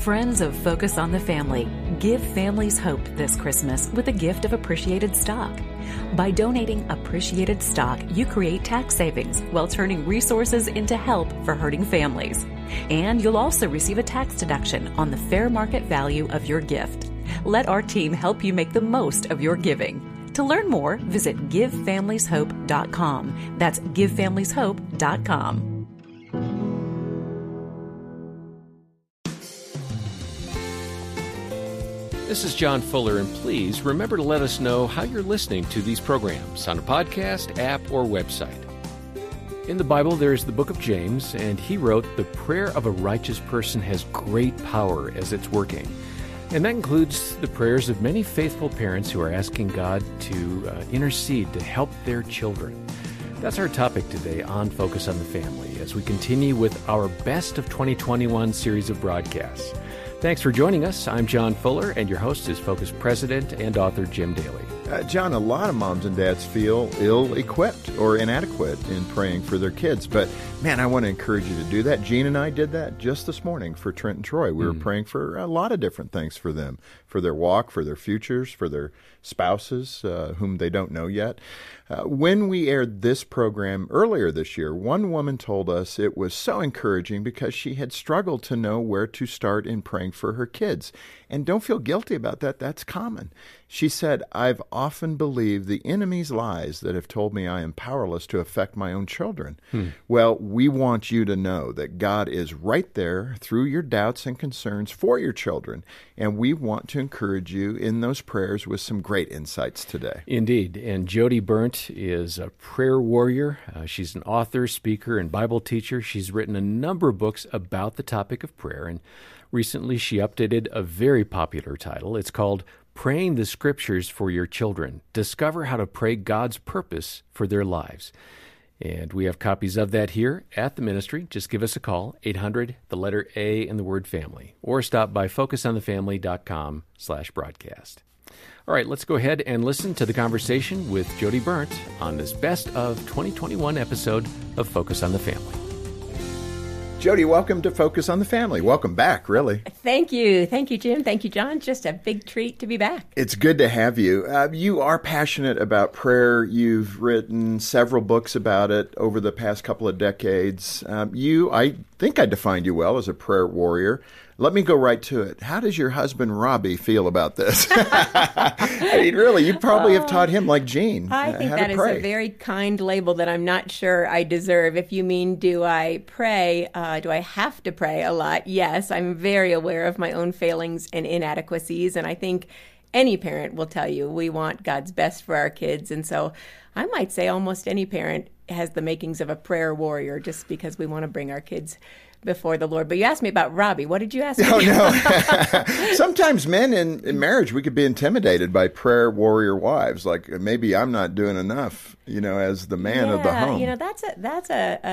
Friends of Focus on the Family, give families hope this Christmas with a gift of appreciated stock. By donating appreciated stock, you create tax savings while turning resources into help for hurting families. And you'll also receive a tax deduction on the fair market value of your gift. Let our team help you make the most of your giving. To learn more, visit GiveFamiliesHope.com. That's GiveFamiliesHope.com. This is John Fuller, and please remember to let us know how you're listening to these programs on a podcast, app, or website. In the Bible, there is the book of James, and he wrote, "The prayer of a righteous person has great power as it's working." And that includes the prayers of many faithful parents who are asking God to intercede to help their children. That's our topic today on Focus on the Family as we continue with our Best of 2021 series of broadcasts. Thanks for joining us. I'm John Fuller, and your host is Focus President and author Jim Daly. John, a lot of moms and dads feel ill-equipped or inadequate in praying for their kids. But, man, I want to encourage you to do that. Jean and I did that just this morning for Trent and Troy. We were praying for a lot of different things for them, for their walk, for their futures, for their spouses whom they don't know yet. When we aired this program earlier this year, one woman told us it was so encouraging because she had struggled to know where to start in praying for her kids. And don't feel guilty about that. That's common. She said, "I've often believed the enemy's lies that have told me I am powerless to affect my own children." Well, we want you to know that God is right there through your doubts and concerns for your children. And we want to encourage you in those prayers with some great insights today. Indeed. And Jody Burnt is a prayer warrior. She's an author, speaker, and Bible teacher. She's written a number of books about the topic of prayer. And recently she updated a very popular title. It's called Praying the Scriptures for Your Children. Discover how to pray God's purpose for their lives. And we have copies of that here at the ministry. Just give us a call, 800, the letter A and the word family, or stop by focusonthefamily.com/broadcast. All right, let's go ahead and listen to the conversation with Jody Burnt on this Best of 2021 episode of Focus on the Family. Jody, welcome to Focus on the Family. Welcome back, really. Thank you. Thank you, Jim. Thank you, John. Just a big treat to be back. It's good to have you. You are passionate about prayer. You've written several books about it over the past couple of decades. I think I defined you well as a prayer warrior. Let me go right to it. How does your husband, Robbie, feel about this? I mean, really, you probably have taught him like Jean I think how that to is pray. a very kind label that I'm not sure I deserve. If you mean, do I pray? Do I have to pray a lot? Yes, I'm very aware of my own failings and inadequacies, and I think any parent will tell you we want God's best for our kids. And so I might say almost any parent has the makings of a prayer warrior just because we want to bring our kids before the Lord. But you asked me about Robbie. What did you ask me? Oh, no. Sometimes men in marriage, we could be intimidated by prayer warrior wives. Like, maybe I'm not doing enough, as the man of the home. That's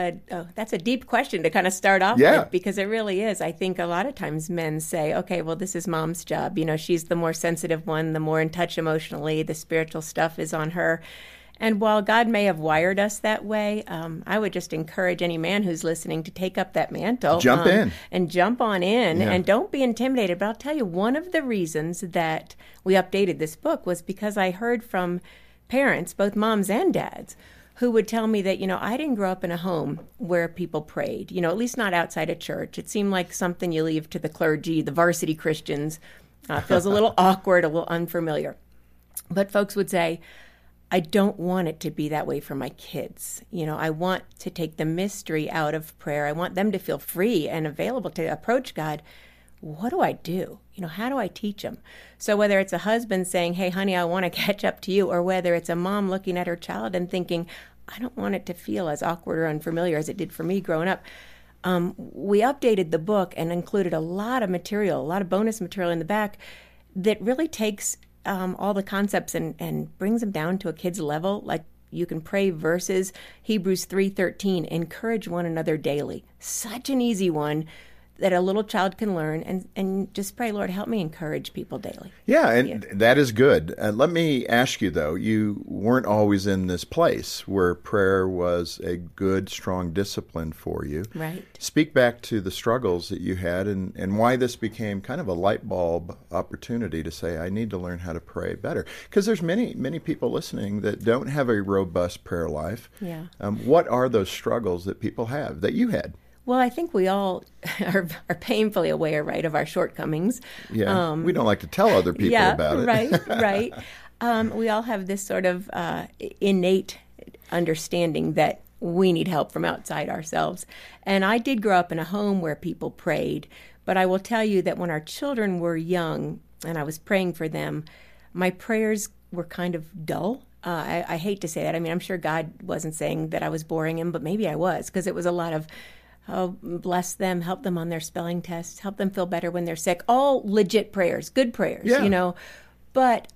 a deep question to kind of start off with, because it really is. I think a lot of times men say, okay, well, this is mom's job. She's the more sensitive one, the more in touch emotionally, the spiritual stuff is on her. And while God may have wired us that way, I would just encourage any man who's listening to take up that mantle. Jump in. And jump on in. Yeah. And don't be intimidated. But I'll tell you, one of the reasons that we updated this book was because I heard from parents, both moms and dads, who would tell me that, I didn't grow up in a home where people prayed, at least not outside of church. It seemed like something you leave to the clergy, the varsity Christians. Feels a little awkward, a little unfamiliar. But folks would say, I don't want it to be that way for my kids. I want to take the mystery out of prayer. I want them to feel free and available to approach God. What do I do? How do I teach them? So whether it's a husband saying, hey, honey, I want to catch up to you, or whether it's a mom looking at her child and thinking, I don't want it to feel as awkward or unfamiliar as it did for me growing up. We updated the book and included a lot of material, a lot of bonus material in the back that really takes all the concepts and brings them down to a kid's level. Like, you can pray verses, Hebrews 3:13, encourage one another daily. Such an easy one that a little child can learn, and just pray, Lord, help me encourage people daily. Yeah, and that is good. Let me ask you, though, you weren't always in this place where prayer was a good, strong discipline for you. Right. Speak back to the struggles that you had and why this became kind of a light bulb opportunity to say, I need to learn how to pray better. Because there's many, many people listening that don't have a robust prayer life. Yeah. What are those struggles that people have, that you had? Well, I think we all are painfully aware, right, of our shortcomings. Yeah, we don't like to tell other people about it. Right. We all have this sort of innate understanding that we need help from outside ourselves. And I did grow up in a home where people prayed, but I will tell you that when our children were young and I was praying for them, my prayers were kind of dull. I hate to say that. I mean, I'm sure God wasn't saying that I was boring him, but maybe I was, because it was a lot of, oh, bless them, help them on their spelling tests, help them feel better when they're sick. All legit prayers, good prayers, you know. But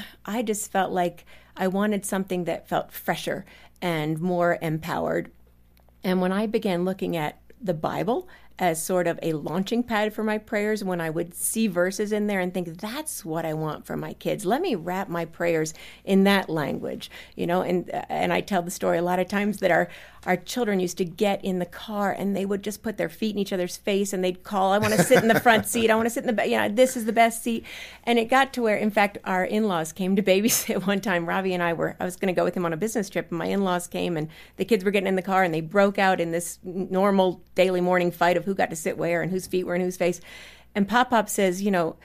I just felt like I wanted something that felt fresher and more empowered. And when I began looking at the Bible as sort of a launching pad for my prayers, when I would see verses in there and think, that's what I want for my kids. Let me wrap my prayers in that language, you know. And I tell the story a lot of times that our children used to get in the car and they would just put their feet in each other's face and they'd call, I want to sit in the front seat. I want to sit in the back. You know, this is the best seat. And it got to where, in fact, our in-laws came to babysit one time. Ravi and I was going to go with him on a business trip, and my in-laws came and the kids were getting in the car and they broke out in this normal daily morning fight of who got to sit where and whose feet were in whose face. And Pop says, you know,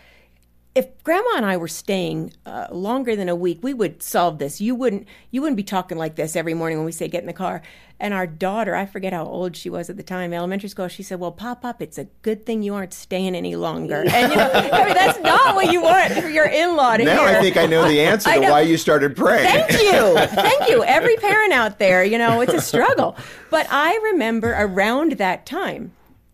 if Grandma and I were staying longer than a week, we would solve this. You wouldn't be talking like this every morning when we say get in the car. And our daughter, I forget how old she was at the time, elementary school, she said, well, Pop, it's a good thing you aren't staying any longer. And, you know, I mean, that's not what you want for your in-law to hear. Now I think I know the answer to why you started praying. Thank you. Every parent out there, you know, it's a struggle. But I remember around that time,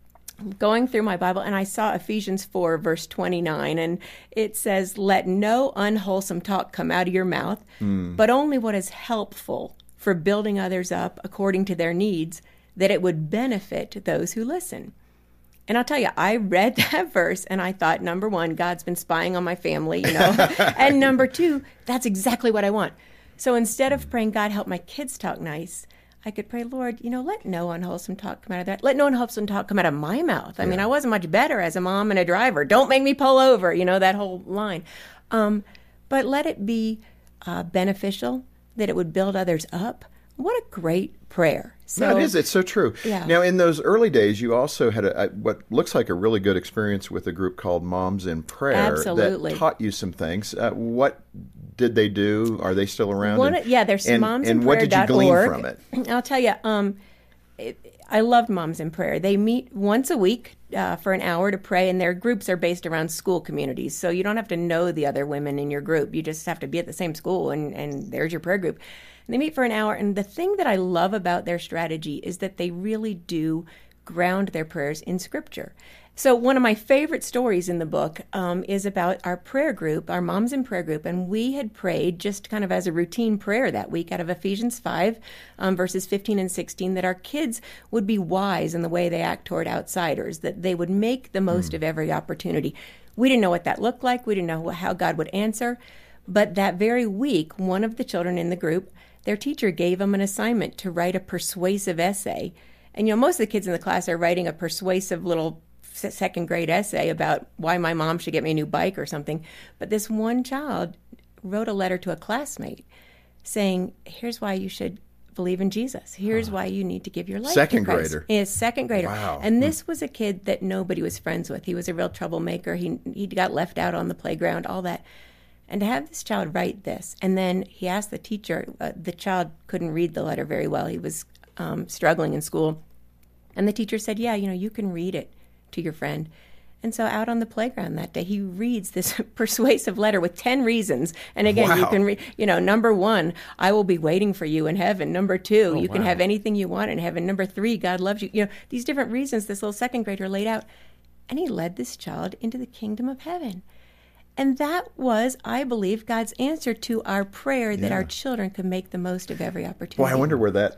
going through my Bible, and I saw Ephesians 4, verse 29, and it says, let no unwholesome talk come out of your mouth, but only what is helpful for building others up according to their needs, that it would benefit those who listen. And I'll tell you, I read that verse, and I thought, number one, God's been spying on my family, you know, and number two, that's exactly what I want. So instead of praying, God, help my kids talk nice, I could pray, Lord, you know, let no unwholesome talk come out of that. Let no unwholesome talk come out of my mouth. I mean, I wasn't much better as a mom and a driver. Don't make me pull over, you know, that whole line. But let it be beneficial, that it would build others up. What a great prayer. So, no, it is. It's so true. Yeah. Now, in those early days, you also had what looks like a really good experience with a group called Moms in Prayer. Absolutely. That taught you some things. What did they do? Are they still around? There's momsinprayer.org. And what did you glean from it? I'll tell you, I loved Moms in Prayer. They meet once a week for an hour to pray, and their groups are based around school communities. So you don't have to know the other women in your group. You just have to be at the same school, and there's your prayer group. And they meet for an hour, and the thing that I love about their strategy is that they really do ground their prayers in Scripture. So one of my favorite stories in the book is about our prayer group, our Moms in Prayer group, and we had prayed just kind of as a routine prayer that week out of Ephesians 5, verses 15 and 16, that our kids would be wise in the way they act toward outsiders, that they would make the most of every opportunity. We didn't know what that looked like. We didn't know how God would answer. But that very week, one of the children in the group, their teacher gave them an assignment to write a persuasive essay. And, you know, most of the kids in the class are writing a persuasive little second grade essay about why my mom should get me a new bike or something. But this one child wrote a letter to a classmate saying, here's why you should believe in Jesus. Here's why you need to give your life second to Christ. Grader. Yes, second grader. Wow. And this was a kid that nobody was friends with. He was a real troublemaker. He got left out on the playground, all that. And to have this child write this, and then he asked the teacher, the child couldn't read the letter very well. He was struggling in school. And the teacher said, yeah, you know, you can read it to your friend. And so out on the playground that day, he reads this persuasive letter with 10 reasons. And again, you can read, you know, number 1, I will be waiting for you in heaven. Number 2, you can have anything you want in heaven. Number 3, God loves you. You know, these different reasons this little second grader laid out. And he led this child into the kingdom of heaven. And that was, I believe, God's answer to our prayer that our children could make the most of every opportunity. Boy, I wonder where that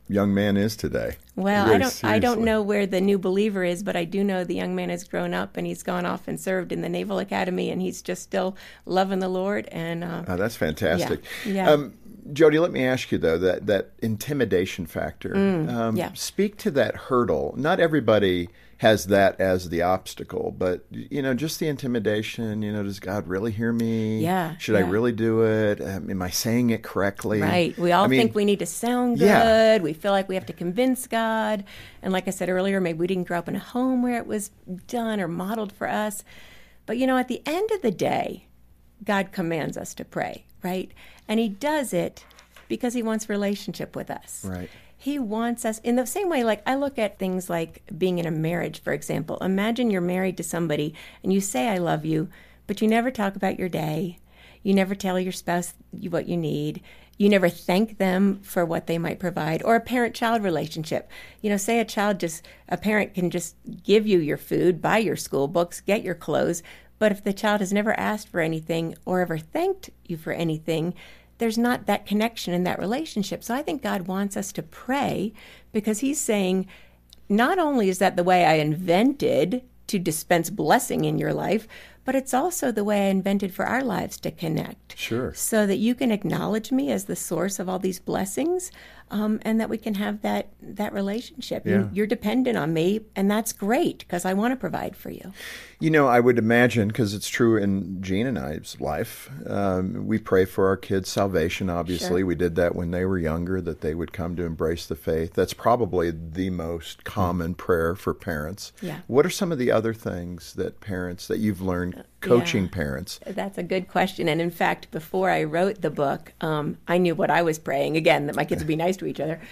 young man is today. Well, Very I don't seriously. know where the new believer is, but I do know the young man has grown up and he's gone off and served in the Naval Academy, and he's just still loving the Lord. And Oh, that's fantastic. Yeah. Jody, let me ask you, though, that intimidation factor. Yeah. Speak to that hurdle. Not everybody has that as the obstacle, but, just the intimidation, does God really hear me? Yeah, Should I yeah. really do it? Am I saying it correctly? Right. We all think we need to sound good. Yeah. We feel like we have to convince God. And like I said earlier, maybe we didn't grow up in a home where it was done or modeled for us. But, at the end of the day, God commands us to pray, right? And he does it because he wants relationship with us. Right. He wants us in the same way, like I look at things like being in a marriage, for example. Imagine you're married to somebody and you say, I love you, but you never talk about your day. You never tell your spouse what you need. You never thank them for what they might provide. Or a parent-child relationship. Say a parent can just give you your food, buy your school books, get your clothes, but if the child has never asked for anything or ever thanked you for anything, there's not that connection in that relationship. So I think God wants us to pray because he's saying, not only is that the way I invented to dispense blessing in your life, but it's also the way I invented for our lives to connect. Sure. So that you can acknowledge me as the source of all these blessings, and that we can have that relationship. Yeah. You're dependent on me, and that's great because I want to provide for you. I would imagine, because it's true in Jean and I's life, we pray for our kids' salvation, obviously. Sure. We did that when they were younger, that they would come to embrace the faith. That's probably the most common prayer for parents. Yeah. What are some of the other things that you've learned coaching parents? That's a good question. And in fact, before I wrote the book, I knew what I was praying, again, that my kids would be nice to each other.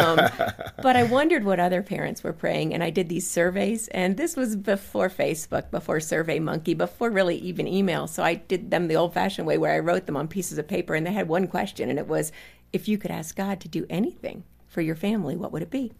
But I wondered what other parents were praying. And I did these surveys. And this was before Facebook, before SurveyMonkey, before really even email. So I did them the old-fashioned way where I wrote them on pieces of paper. And they had one question. And it was, if you could ask God to do anything for your family, what would it be?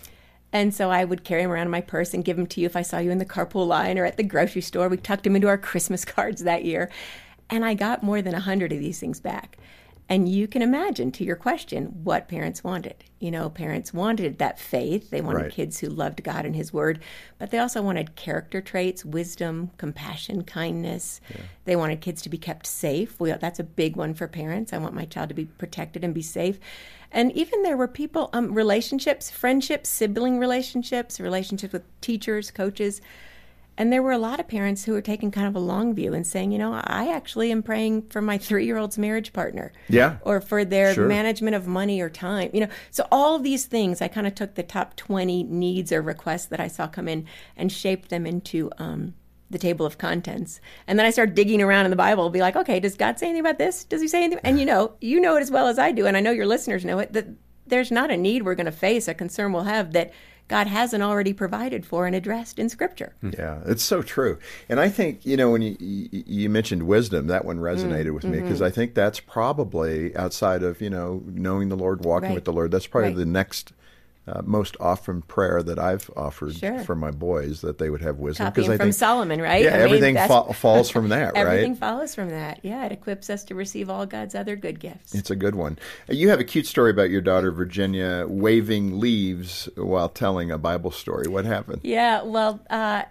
And so I would carry them around in my purse and give them to you if I saw you in the carpool line or at the grocery store. We tucked them into our Christmas cards that year. And I got more than 100 of these things back. And you can imagine, to your question, what parents wanted. Parents wanted that faith. They wanted Right. kids who loved God and his word. But they also wanted character traits, wisdom, compassion, kindness. Yeah. They wanted kids to be kept safe. That's a big one for parents. I want my child to be protected and be safe. And even there were people, relationships, friendships, sibling relationships with teachers, coaches. And there were a lot of parents who were taking kind of a long view and saying, I actually am praying for my 3-year-old's marriage partner. Yeah. Or for their Sure. management of money or time. So all of these things, I kind of took the top 20 needs or requests that I saw come in and shaped them into the table of contents. And then I started digging around in the Bible, be like, okay, does God say anything about this? Does he say anything? And you know it as well as I do, and I know your listeners know it, that there's not a need we're going to face, a concern we'll have that God hasn't already provided for and addressed in Scripture. Yeah, it's so true. And I think, when you mentioned wisdom, that one resonated with me because I think that's probably outside of, knowing the Lord, walking Right. with the Lord, that's probably Right. the next most often prayer that I've offered Sure. for my boys, that they would have wisdom. Copying I from think, Solomon, right? Yeah, everything falls from that, right? Everything follows from that. Yeah, it equips us to receive all God's other good gifts. It's a good one. You have a cute story about your daughter, Virginia, waving leaves while telling a Bible story. What happened? Yeah, well,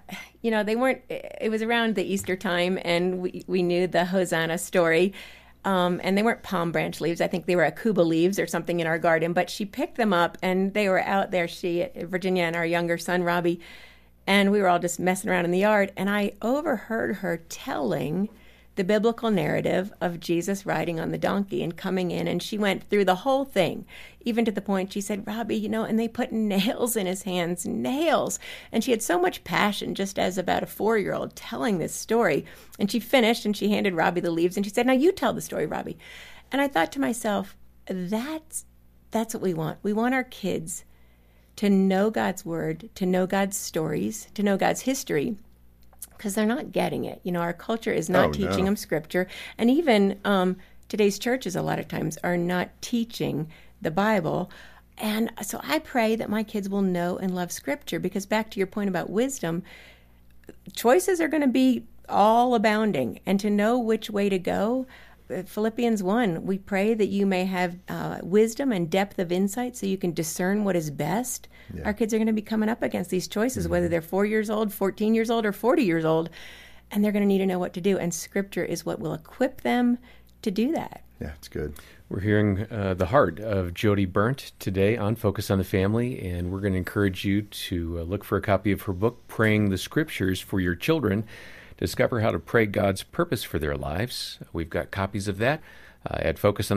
they weren't, it was around the Easter time, and we knew the Hosanna story. And they weren't palm branch leaves. I think they were Akuba leaves or something in our garden. But she picked them up, and they were out there, Virginia and our younger son, Robbie, and we were all just messing around in the yard. And I overheard her telling the biblical narrative of Jesus riding on the donkey and coming in. And she went through the whole thing, even to the point she said, Robbie, and they put nails in his hands, nails. And she had so much passion, just as about a 4-year-old, telling this story. And she finished and she handed Robbie the leaves and she said, now you tell the story, Robbie. And I thought to myself, that's what we want. We want our kids to know God's word, to know God's stories, to know God's history, because they're not getting it. Our culture is not teaching them Scripture. And even today's churches a lot of times are not teaching the Bible. And so I pray that my kids will know and love Scripture, because back to your point about wisdom, choices are going to be all abounding. And to know which way to go, Philippians 1, we pray that you may have wisdom and depth of insight so you can discern what is best. Yeah. Our kids are going to be coming up against these choices, whether they're 4 years old, 14 years old, or 40 years old, and they're going to need to know what to do. And Scripture is what will equip them to do that. Yeah, it's good. We're hearing the heart of Jody Berndt today on Focus on the Family, and we're going to encourage you to look for a copy of her book, Praying the Scriptures for Your Children. Discover how to pray God's purpose for their lives. We've got copies of that at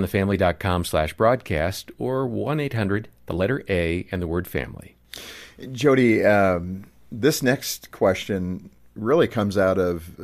focusonthefamily.com/broadcast or 1-800, the letter A, and the word family. Jody, this next question really comes out of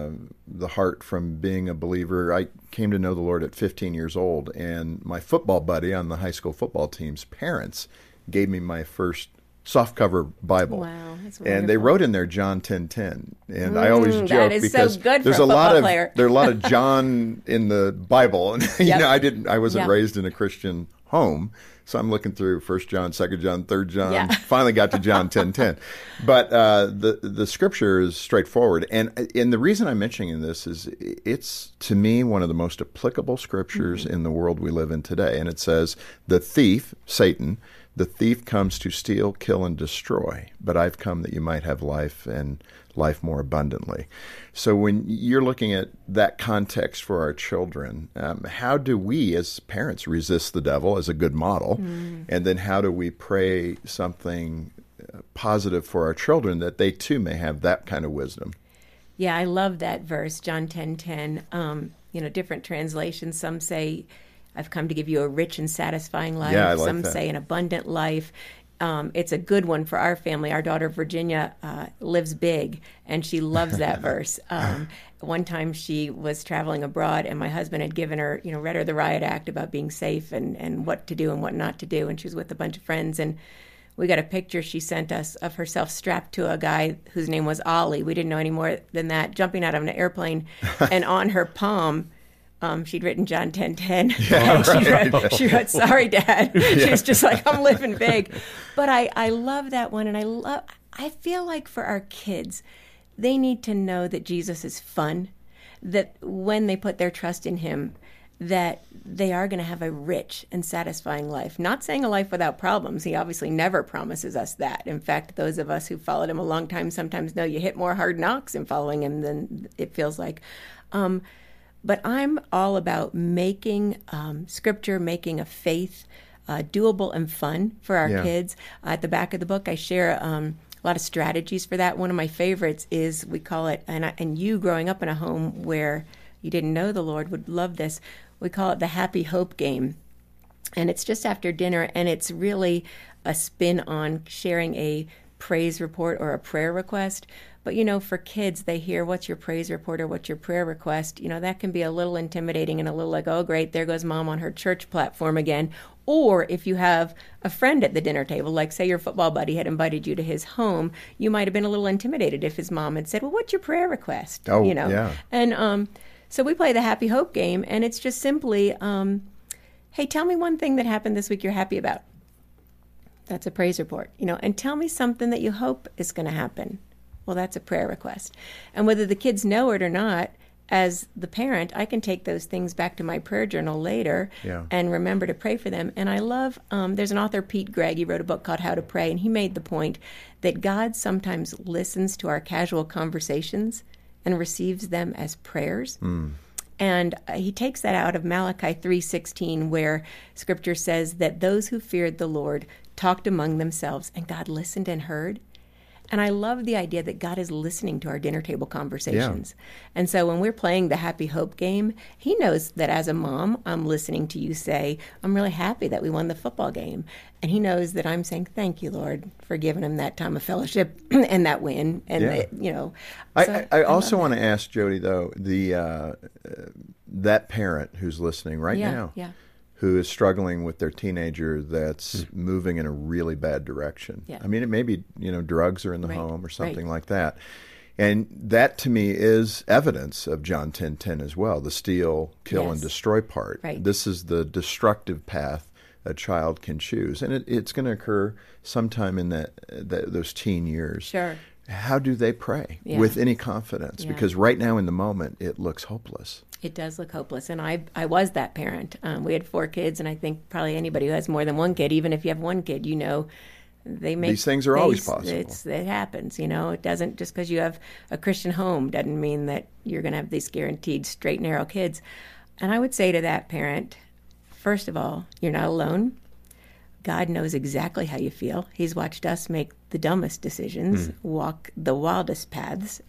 the heart from being a believer. I came to know the Lord at 15 years old, and my football buddy on the high school football team's parents gave me my first softcover Bible. Wow, that's wonderful. And they wrote in there John 10:10. And I always joke that is because so good there's for a football player. There are a lot of John in the Bible. And I wasn't raised in a Christian home. So I'm looking through 1 John, 2 John, 3 John, finally got to John 10:10. But the Scripture is straightforward. And the reason I'm mentioning this is it's, to me, one of the most applicable Scriptures in the world we live in today. And it says, the thief, Satan, the thief comes to steal, kill, and destroy. But I've come that you might have life and life more abundantly. So when you're looking at that context for our children, how do we as parents resist the devil as a good model? And then how do we pray something positive for our children that they too may have that kind of wisdom? Yeah, I love that verse, John 10:10. Different translations. Some say, I've come to give you a rich and satisfying life. Yeah, I like Some that. say an abundant life. It's a good one for our family. Our daughter, Virginia, lives big, and she loves that verse. One time she was traveling abroad, and my husband had given her, read her the Riot Act about being safe and what to do and what not to do, and she was with a bunch of friends, and we got a picture she sent us of herself strapped to a guy whose name was Ollie. We didn't know any more than that, jumping out of an airplane, and on her palm, she'd written John 10:10. Yeah, she wrote, sorry, Dad. She was just like, I'm living big. But I love that one, and I feel like for our kids, they need to know that Jesus is fun, that when they put their trust in him, that they are going to have a rich and satisfying life. Not saying a life without problems. He obviously never promises us that. In fact, those of us who followed him a long time sometimes know you hit more hard knocks in following him than it feels like. But I'm all about making Scripture, making a faith doable and fun for our kids. At the back of the book, I share a lot of strategies for that. One of my favorites is, we call it, and you growing up in a home where you didn't know the Lord would love this, we call it the Happy Hope Game. And it's just after dinner, and it's really a spin on sharing a praise report or a prayer request. But, for kids, they hear, what's your praise report or what's your prayer request? That can be a little intimidating and a little like, oh, great, there goes Mom on her church platform again. Or if you have a friend at the dinner table, like say your football buddy had invited you to his home, you might have been a little intimidated if his mom had said, well, what's your prayer request? Oh, yeah. And so we play the Happy Hope Game, and it's just simply, hey, tell me one thing that happened this week you're happy about. That's a praise report, and tell me something that you hope is going to happen. Well, that's a prayer request. And whether the kids know it or not, as the parent, I can take those things back to my prayer journal later and remember to pray for them. And I love, there's an author, Pete Greig, he wrote a book called How to Pray, and he made the point that God sometimes listens to our casual conversations and receives them as prayers. And he takes that out of Malachi 3:16, where Scripture says that those who feared the Lord talked among themselves, and God listened and heard. And I love the idea that God is listening to our dinner table conversations. And so when we're playing the Happy Hope Game, he knows that as a mom, I'm listening to you say, I'm really happy that we won the football game. And he knows that I'm saying, thank you, Lord, for giving him that time of fellowship and that win. And, So I also want to ask Jody, though, that parent who's listening right now, who is struggling with their teenager that's moving in a really bad direction. I mean, it may be, drugs are in the home or something like that. And that, to me, is evidence of John 10:10 as well, the steal, kill, and destroy part. This is the destructive path a child can choose. And it's going to occur sometime in those teen years. Sure. how do they pray with any confidence? Yeah. Because right now in the moment, it looks hopeless. It does look hopeless. And I was that parent. We had 4 kids, and I think probably anybody who has more than one kid, even if you have one kid, you know, these things are always possible. It happens, you know. It doesn't, just because you have a Christian home doesn't mean that you're going to have these guaranteed straight, narrow kids. And I would say to that parent, first of all, you're not alone. God knows exactly how you feel. He's watched us make the dumbest decisions, walk the wildest paths,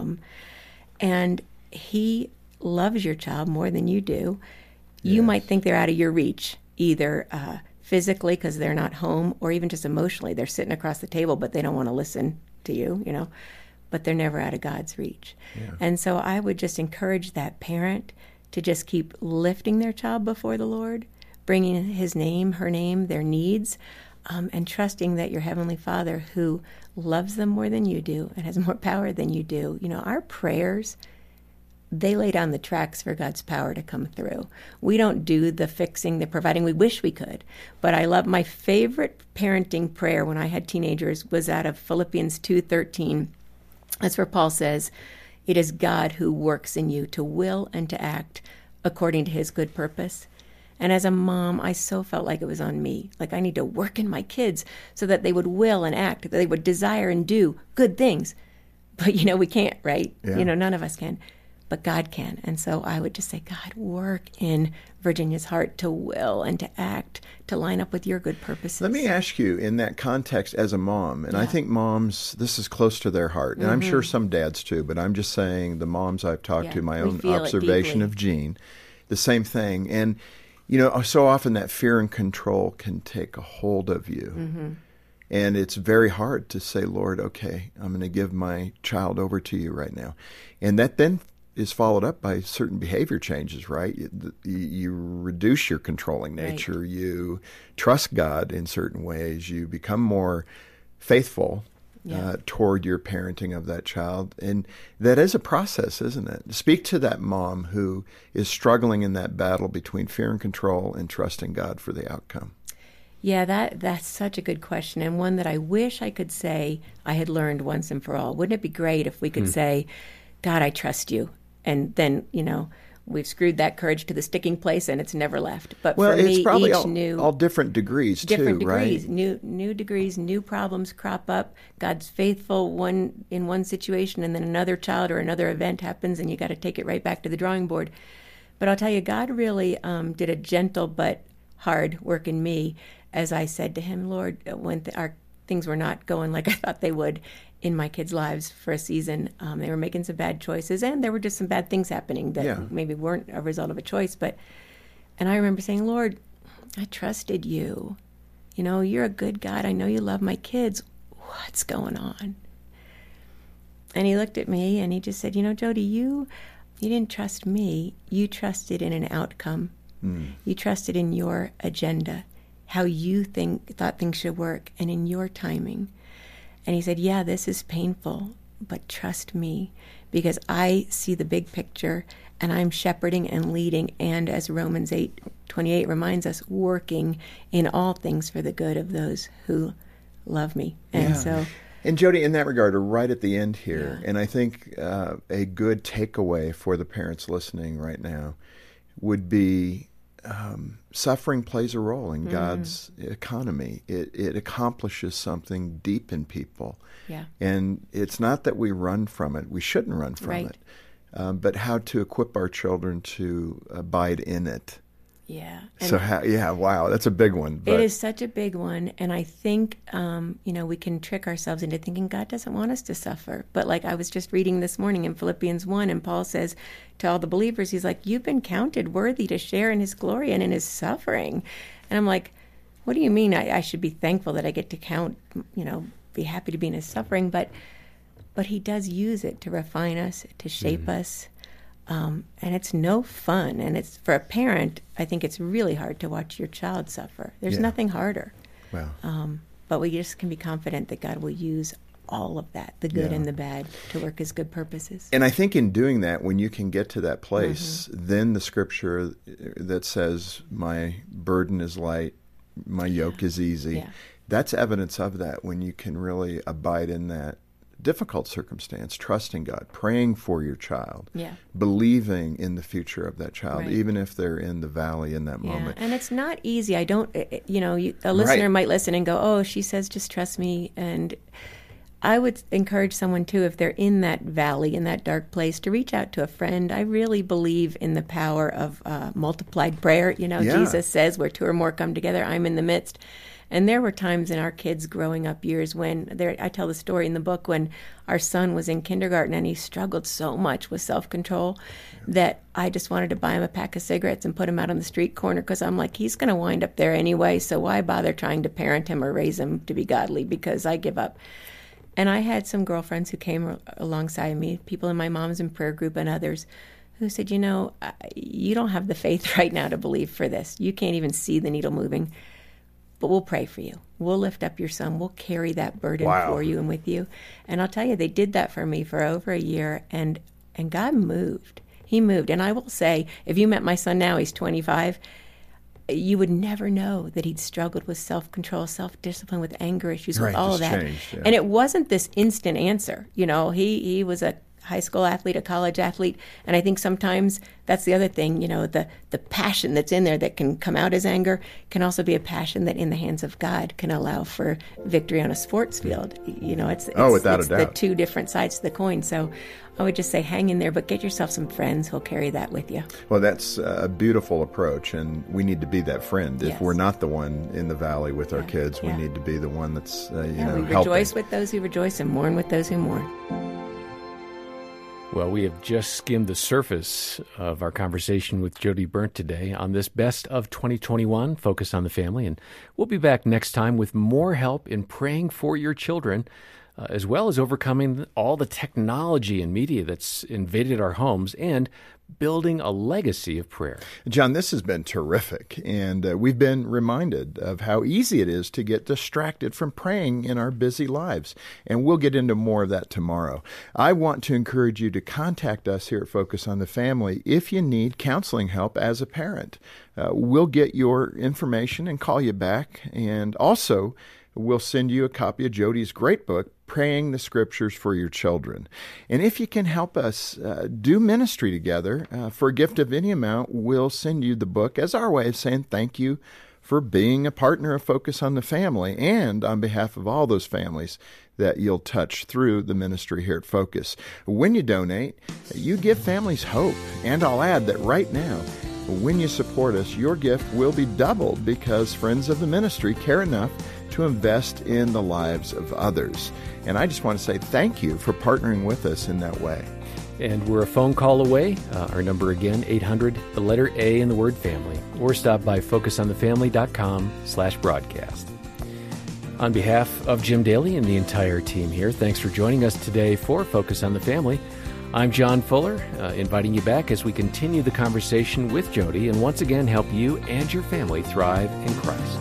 and He loves your child more than you do. You might think they're out of your reach, either physically because they're not home, or even just emotionally. They're sitting across the table, but they don't want to listen to you, you know. But they're never out of God's reach. Yeah. And so I would just encourage that parent to just keep lifting their child before the Lord, bringing His name, her name, their needs, and trusting that your Heavenly Father, who loves them more than you do and has more power than you do, you know, our prayers, they lay down the tracks for God's power to come through. We don't do the fixing, the providing. We wish we could. But I love, my favorite parenting prayer when I had teenagers was out of Philippians 2:13. That's where Paul says, "It is God who works in you to will and to act according to His good purpose." And as a mom, I so felt like it was on me. Like I need to work in my kids so that they would will and act, that they would desire and do good things. But, you know, we can't, right? Yeah. You know, none of us can. But God can. And so I would just say, God, work in Virginia's heart to will and to act, to line up with your good purposes. Let me ask you, in that context as a mom, and I think moms, this is close to their heart, and I'm sure some dads too, but I'm just saying the moms I've talked to, my own observation of Jean, the same thing. And, you know, so often that fear and control can take a hold of you. And it's very hard to say, Lord, okay, I'm going to give my child over to you right now. And that then is followed up by certain behavior changes, right? You reduce your controlling nature. Right. You trust God in certain ways. You become more faithful toward your parenting of that child. And that is a process, isn't it? Speak to that mom who is struggling in that battle between fear and control and trusting God for the outcome. Yeah, that's such a good question, and one that I wish I could say I had learned once and for all. Wouldn't it be great if we could say, God, I trust you. And then, you know, we've screwed that courage to the sticking place and it's never left. But for me, it's probably each all different degrees different too, degrees, right? New degrees, new problems crop up. God's faithful in one situation, and then another child or another event happens and you got to take it right back to the drawing board. But I'll tell you, God really did a gentle but hard work in me as I said to Him, Lord, when our things were not going like I thought they would in my kids' lives for a season. They were making some bad choices, and there were just some bad things happening that maybe weren't a result of a choice. And I remember saying, Lord, I trusted you. You know, you're a good God. I know you love my kids. What's going on? And He looked at me and He just said, you know, Jody, you didn't trust me. You trusted in an outcome. You trusted in your agenda, how you thought things should work, and in your timing. And He said, yeah, this is painful, but trust me, because I see the big picture, and I'm shepherding and leading, and as Romans 8:28 reminds us, working in all things for the good of those who love me. And Jody, in that regard, right at the end here, and I think a good takeaway for the parents listening right now would be suffering plays a role in God's economy. It accomplishes something deep in people. Yeah. And it's not that we run from it. We shouldn't run from it. But how to equip our children to abide in it. Yeah. Wow, that's a big one. It is such a big one, and I think, we can trick ourselves into thinking God doesn't want us to suffer. But like I was just reading this morning in Philippians 1, and Paul says to all the believers, he's like, you've been counted worthy to share in His glory and in His suffering. And I'm like, what do you mean I should be thankful that I get to count, be happy to be in His suffering? But He does use it to refine us, to shape us. And it's no fun. And it's, for a parent, I think it's really hard to watch your child suffer. There's nothing harder. Wow. But we just can be confident that God will use all of that, the good and the bad, to work His good purposes. And I think in doing that, when you can get to that place, then the scripture that says, my burden is light, my yoke is easy, that's evidence of that, when you can really abide in that difficult circumstance, trusting God, praying for your child, believing in the future of that child, even if they're in the valley in that moment. And it's not easy. A listener might listen and go, oh, she says just trust me. And I would encourage someone, too, if they're in that valley, in that dark place, to reach out to a friend. I really believe in the power of multiplied prayer. Jesus says, where two or more come together, I'm in the midst. And there were times in our kids' growing up years when, I tell the story in the book, when our son was in kindergarten and he struggled so much with self-control that I just wanted to buy him a pack of cigarettes and put him out on the street corner, because I'm like, he's going to wind up there anyway, so why bother trying to parent him or raise him to be godly, because I give up. And I had some girlfriends who came alongside me, people in my Moms in Prayer group and others, who said, you don't have the faith right now to believe for this. You can't even see the needle moving. But we'll pray for you. We'll lift up your son. We'll carry that burden for you and with you. And I'll tell you, they did that for me for over a year, and God moved. He moved. And I will say, if you met my son now, he's 25, you would never know that he'd struggled with self-control, self-discipline, with anger issues, with all of that. Changed, And it wasn't this instant answer. He was a high school athlete, a college athlete, and I think sometimes that's the other thing, the passion that's in there that can come out as anger can also be a passion that in the hands of God can allow for victory on a sports field. It's without a doubt, the two different sides to the coin. So I would just say hang in there, but get yourself some friends who'll carry that with you. Well, that's a beautiful approach, and we need to be that friend. If we're not the one in the valley with our kids, we need to be the one that's, we helping. Rejoice with those who rejoice and mourn with those who mourn. Well, we have just skimmed the surface of our conversation with Jody Berndt today on this Best of 2021 Focus on the Family. And we'll be back next time with more help in praying for your children, as well as overcoming all the technology and media that's invaded our homes and building a legacy of prayer. John, this has been terrific, and we've been reminded of how easy it is to get distracted from praying in our busy lives, and we'll get into more of that tomorrow. I want to encourage you to contact us here at Focus on the Family if you need counseling help as a parent. We'll get your information and call you back, and also we'll send you a copy of Jody's great book, Praying the Scriptures for Your Children. And if you can help us do ministry together, for a gift of any amount, we'll send you the book as our way of saying thank you for being a partner of Focus on the Family, and on behalf of all those families that you'll touch through the ministry here at Focus. When you donate, you give families hope. And I'll add that right now, when you support us, your gift will be doubled, because friends of the ministry care enough to invest in the lives of others. And I just want to say thank you for partnering with us in that way. And we're a phone call away. Our number again, 800, the letter A in the word family, or stop by focusonthefamily.com/broadcast. On behalf of Jim Daly and the entire team here, thanks for joining us today for Focus on the Family. I'm John Fuller, inviting you back as we continue the conversation with Jody and once again help you and your family thrive in Christ.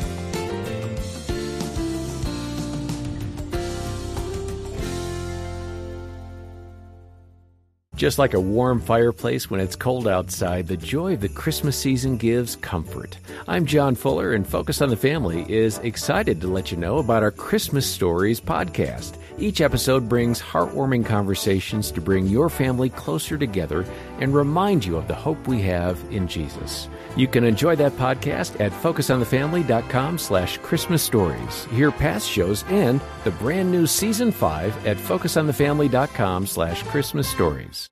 Just like a warm fireplace when it's cold outside, the joy of the Christmas season gives comfort. I'm John Fuller, and Focus on the Family is excited to let you know about our Christmas Stories podcast. Each episode brings heartwarming conversations to bring your family closer together and remind you of the hope we have in Jesus. You can enjoy that podcast at focusonthefamily.com/Christmas Stories. Hear past shows and the brand new Season 5 at focusonthefamily.com/Christmas Stories.